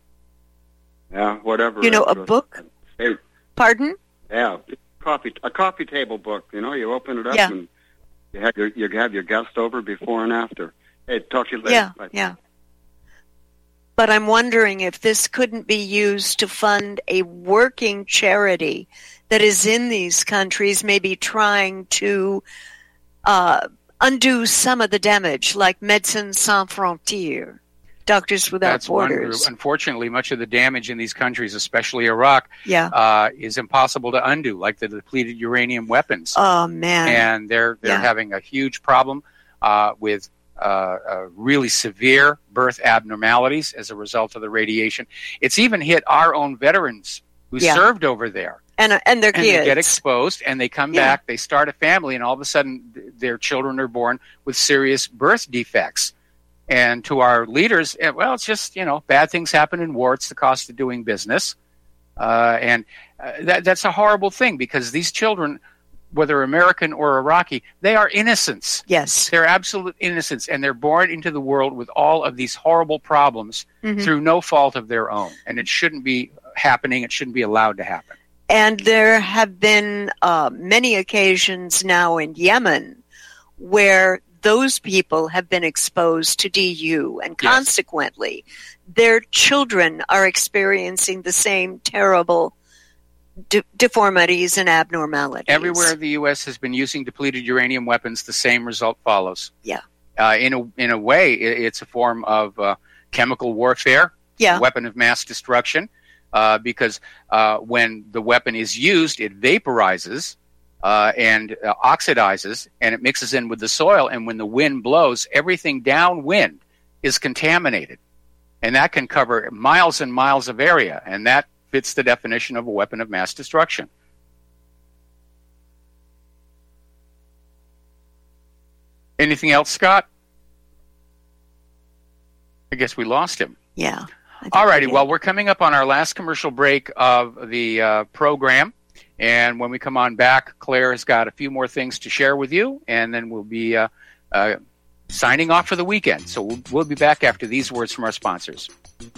Yeah, whatever. You know, a interest. book? Hey, Pardon? yeah, coffee a coffee table book. You know, you open it up Yeah. and you have your you have your guest over before and after. Hey, talk to you later. Yeah, Bye. yeah. But I'm wondering if this couldn't be used to fund a working charity that is in these countries, maybe trying to uh, undo some of the damage, like Médecins Sans Frontières, Doctors Without That's one Borders. group. Unfortunately, much of the damage in these countries, especially Iraq, Yeah. uh, is impossible to undo, like the depleted uranium weapons. Oh, man. And they're they're Yeah. having a huge problem uh, with uh, uh, really severe birth abnormalities as a result of the radiation. It's even hit our own veterans who Yeah. served over there. And, uh, and their And kids. they get exposed, and they come Yeah. back, they start a family, and all of a sudden th- their children are born with serious birth defects. And to our leaders, eh, well, it's just, you know, bad things happen in war. It's the cost of doing business. Uh, and uh, that, that's a horrible thing, because these children, whether American or Iraqi, they are innocents. Yes. They're absolute innocents, and they're born into the world with all of these horrible problems Mhm. through no fault of their own. And it shouldn't be happening. It shouldn't be allowed to happen. And there have been uh, many occasions now in Yemen where those people have been exposed to D U, and Yes. consequently, their children are experiencing the same terrible de- deformities and abnormalities. Everywhere the U S has been using depleted uranium weapons, the same result follows. Yeah. Uh, in a in a way, it, it's a form of uh, chemical warfare, yeah. weapon of mass destruction, uh, because uh, when the weapon is used, it vaporizes uh, and uh, oxidizes, and it mixes in with the soil, and when the wind blows, everything downwind is contaminated. And that can cover miles and miles of area, and that fits the definition of a weapon of mass destruction. Anything else, Scott? I guess we lost him. Yeah. All righty. We well, we're coming up on our last commercial break of the uh, program. And when we come on back, Claire has got a few more things to share with you. And then we'll be uh, uh, signing off for the weekend. So we'll, we'll be back after these words from our sponsors.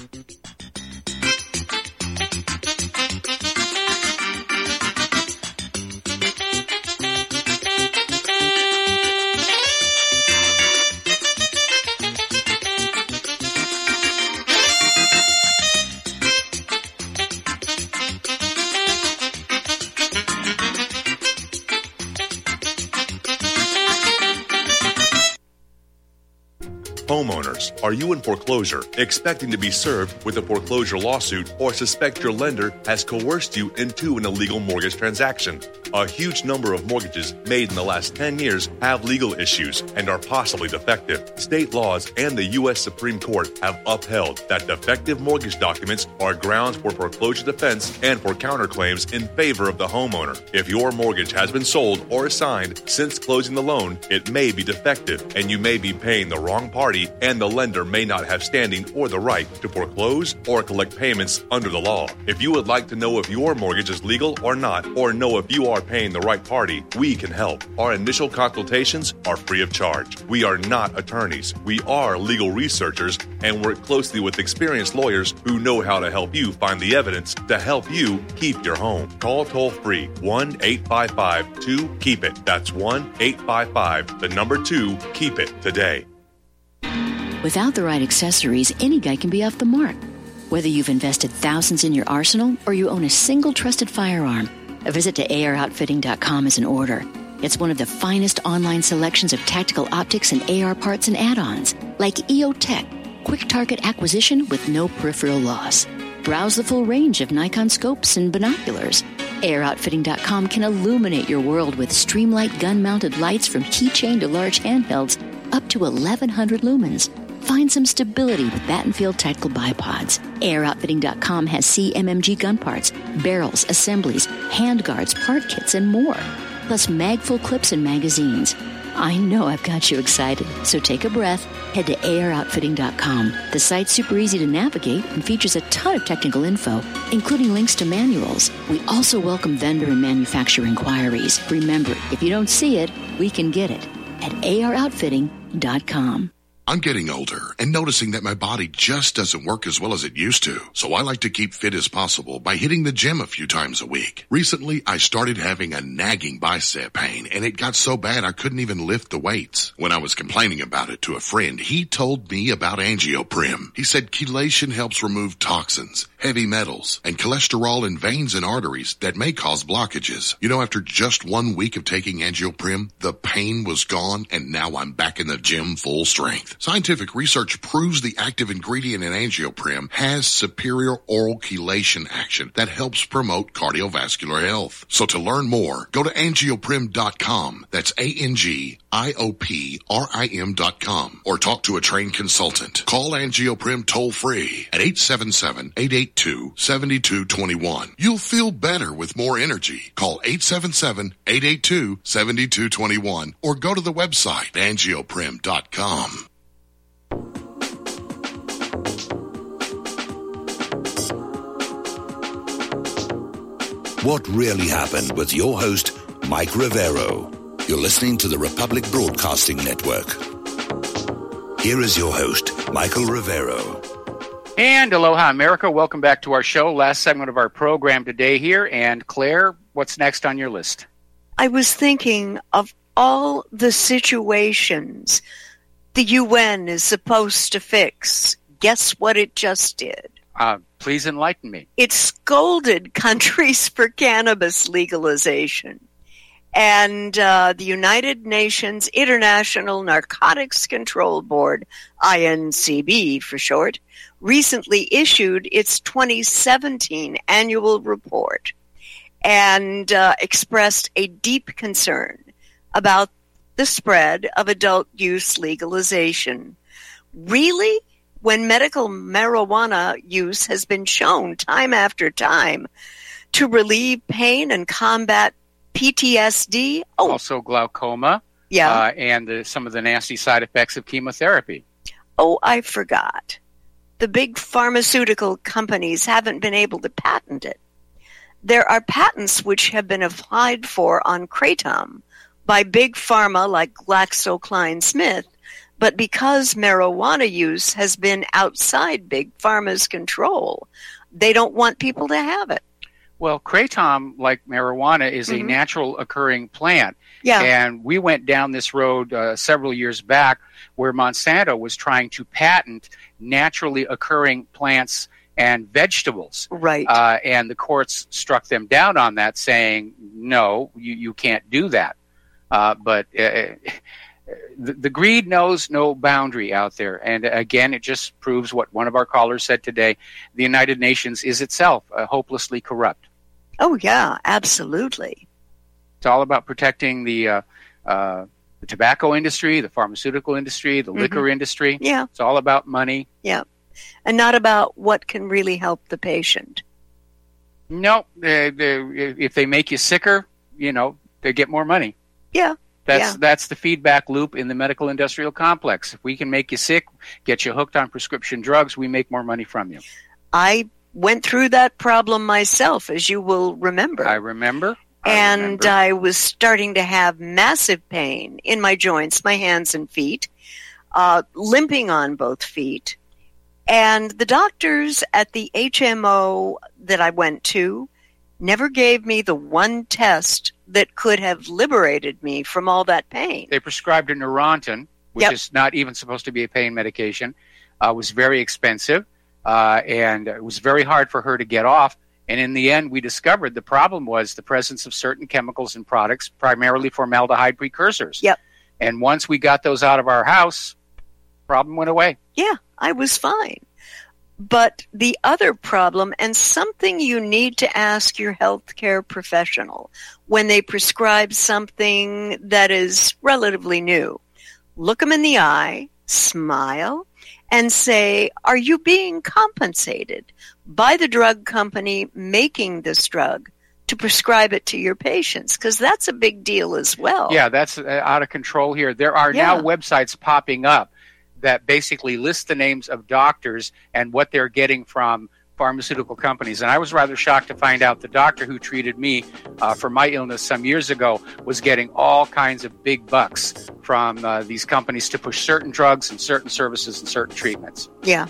Homeowners, are you in foreclosure, expecting to be served with a foreclosure lawsuit, or suspect your lender has coerced you into an illegal mortgage transaction? A huge number of mortgages made in the last ten years have legal issues and are possibly defective. State laws and the U S Supreme Court have upheld that defective mortgage documents are grounds for foreclosure defense and for counterclaims in favor of the homeowner. If your mortgage has been sold or assigned since closing the loan, it may be defective, and you may be paying the wrong party, and the lender may not have standing or the right to foreclose or collect payments under the law. If you would like to know if your mortgage is legal or not, or know if you are paying the right party, we can help. Our initial consultations are free of charge. We are not attorneys. We are legal researchers and work closely with experienced lawyers who know how to help you find the evidence to help you keep your home. Call toll-free one eight five five two keep it. That's one eight five five, the number two, keep it today. Without the right accessories, any guy can be off the mark. Whether you've invested thousands in your arsenal or you own a single trusted firearm, a visit to A R outfitting dot com is in order. It's one of the finest online selections of tactical optics and A R parts and add-ons, like E O Tech, quick target acquisition with no peripheral loss. Browse the full range of Nikon scopes and binoculars. A R outfitting dot com can illuminate your world with Streamlight gun-mounted lights from keychain to large handhelds up to eleven hundred lumens. Find some stability with Battenfield Tactical Bipods. A R outfitting dot com has C M M G gun parts, barrels, assemblies, handguards, part kits, and more. Plus magful clips and magazines. I know I've got you excited, so take a breath. Head to A R outfitting dot com. The site's super easy to navigate and features a ton of technical info, including links to manuals. We also welcome vendor and manufacturer inquiries. Remember, if you don't see it, we can get it at A R outfitting dot com. I'm getting older and noticing that my body just doesn't work as well as it used to. So I like to keep fit as possible by hitting the gym a few times a week. Recently, I started having a nagging bicep pain, and it got so bad I couldn't even lift the weights. When I was complaining about it to a friend, he told me about Angioprim. He said chelation helps remove toxins, heavy metals, and cholesterol in veins and arteries that may cause blockages. You know, after just one week of taking Angioprim, the pain was gone, and now I'm back in the gym full strength. Scientific research proves the active ingredient in Angioprim has superior oral chelation action that helps promote cardiovascular health. So to learn more, go to angioprim dot com. That's A N G I O P R I M dot com. Or talk to a trained consultant. Call Angioprim toll-free at eight seven seven, eight eight two, seven two two one. You'll feel better with more energy. Call eight seven seven, eight eight two, seven two two one or go to the website angioprim dot com. What really happened with your host, Mike Rivero. You're listening to the Republic Broadcasting Network. Here is your host, Michael Rivero. And aloha, America. Welcome back to our show. Last segment of our program today here. And Claire, what's next on your list? I was thinking of all the situations the U N is supposed to fix. Guess what it just did? Uh, Please enlighten me. It scolded countries for cannabis legalization. And uh, the United Nations International Narcotics Control Board, I N C B for short, recently issued its twenty seventeen annual report and uh, expressed a deep concern about the spread of adult use legalization. Really? When medical marijuana use has been shown time after time to relieve pain and combat P T S D. Oh. Also glaucoma. Yeah. Uh, and the, some of the nasty side effects of chemotherapy. Oh, I forgot. The big pharmaceutical companies haven't been able to patent it. There are patents which have been applied for on Kratom by big pharma like GlaxoSmithKline, but because marijuana use has been outside big pharma's control, they don't want people to have it. Well, Kratom, like marijuana, is Mhm. a natural occurring plant. Yeah. And we went down this road uh, several years back where Monsanto was trying to patent naturally occurring plants and vegetables. Right. Uh, and the courts struck them down on that, saying, no, you, you can't do that. Uh, but uh, the, the greed knows no boundary out there. And again, it just proves what one of our callers said today. The United Nations is itself uh, hopelessly corrupt. Oh, yeah, absolutely. It's all about protecting the uh, uh, the tobacco industry, the pharmaceutical industry, the Mhm. liquor industry. Yeah. It's all about money. Yeah. And not about what can really help the patient. No, they, they, if they make you sicker, you know, they get more money. Yeah. That's yeah. that's the feedback loop in the medical industrial complex. If we can make you sick, get you hooked on prescription drugs, we make more money from you. I went through that problem myself, as you will remember. I remember. I and remember. I was starting to have massive pain in my joints, my hands and feet, uh, limping on both feet. And the doctors at the H M O that I went to never gave me the one test that could have liberated me from all that pain. They prescribed a Neurontin, which Yep. is not even supposed to be a pain medication. Uh, was very expensive, uh, and it was very hard for her to get off. And in the end, we discovered the problem was the presence of certain chemicals in products, primarily formaldehyde precursors. Yep. And once we got those out of our house, problem went away. Yeah, I was fine. But the other problem, and something you need to ask your healthcare professional when they prescribe something that is relatively new, look them in the eye, smile, and say, are you being compensated by the drug company making this drug to prescribe it to your patients? Because that's a big deal as well. Yeah, that's uh, out of control here. There are Yeah. now websites popping up that basically list the names of doctors and what they're getting from pharmaceutical companies. And I was rather shocked to find out the doctor who treated me uh, for my illness some years ago was getting all kinds of big bucks from uh, these companies to push certain drugs and certain services and certain treatments. Yeah.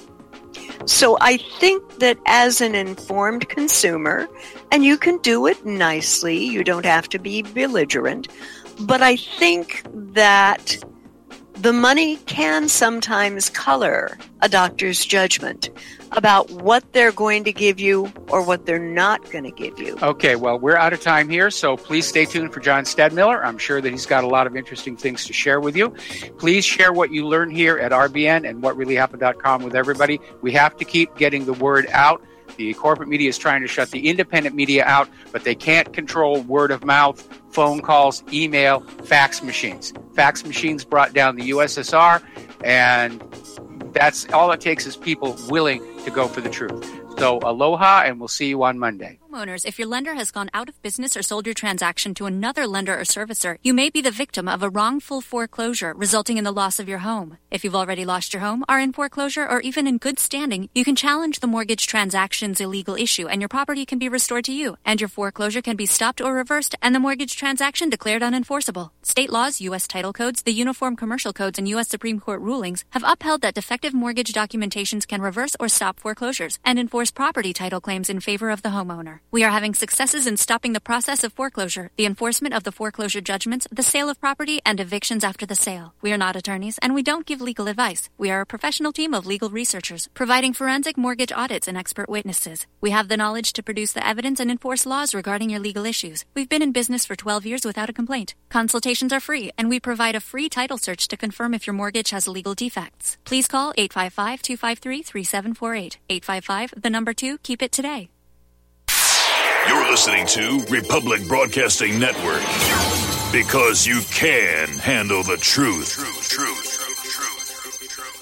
So I think that as an informed consumer, and you can do it nicely, you don't have to be belligerent, but I think that the money can sometimes color a doctor's judgment about what they're going to give you or what they're not going to give you. Okay, well, we're out of time here, so please stay tuned for John Stedmiller. I'm sure that he's got a lot of interesting things to share with you. Please share what you learn here at R B N and what really happened dot com with everybody. We have to keep getting the word out. The corporate media is trying to shut the independent media out, but they can't control word of mouth, phone calls, email, fax machines. Fax machines brought down the U S S R, and that's all it takes is people willing to go for the truth. So aloha, and we'll see you on Monday. Homeowners, if your lender has gone out of business or sold your transaction to another lender or servicer, you may be the victim of a wrongful foreclosure resulting in the loss of your home. If you've already lost your home, are in foreclosure, or even in good standing, you can challenge the mortgage transaction's illegal issue and your property can be restored to you. And your foreclosure can be stopped or reversed and the mortgage transaction declared unenforceable. State laws, U S title codes, the Uniform Commercial Codes, and U S Supreme Court rulings have upheld that defective mortgage documentations can reverse or stop foreclosures and enforce property title claims in favor of the homeowner. We are having successes in stopping the process of foreclosure, the enforcement of the foreclosure judgments, the sale of property, and evictions after the sale. We are not attorneys, and we don't give legal advice. We are a professional team of legal researchers, providing forensic mortgage audits and expert witnesses. We have the knowledge to produce the evidence and enforce laws regarding your legal issues. We've been in business for twelve years without a complaint. Consultations are free, and we provide a free title search to confirm if your mortgage has legal defects. Please call eight five five, two five three, three seven four eight. eight five five, the number two, keep it today. You're listening to Republic Broadcasting Network, because you can handle the truth. Truth, truth.